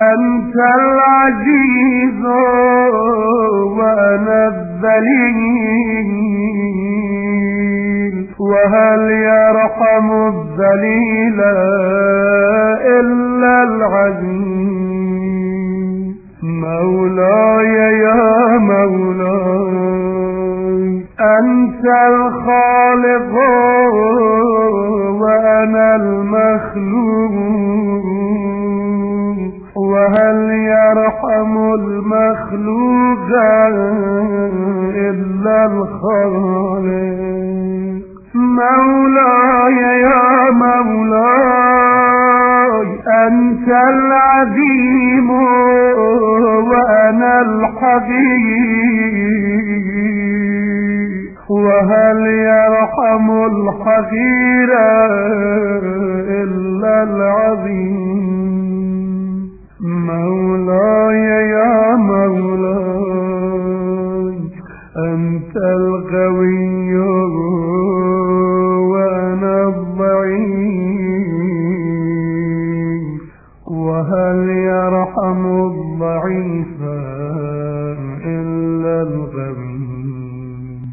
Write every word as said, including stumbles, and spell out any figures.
أنت العزيز وأنا الذليل، وهل يرحم الذليل إلا العزيز. مولاي يا مولاي أنت الخالق وأنا المخلوق، وهل يرحم المخلوق إلا الخالق. مولاي يا مولاي أنت العظيم وأنا الحقير، وهل يرحم الحقير إلا العظيم. مولاي يا مولاي أنت القوي وأنا الضعيف، وهل يرحم الضعيف إلا القوي.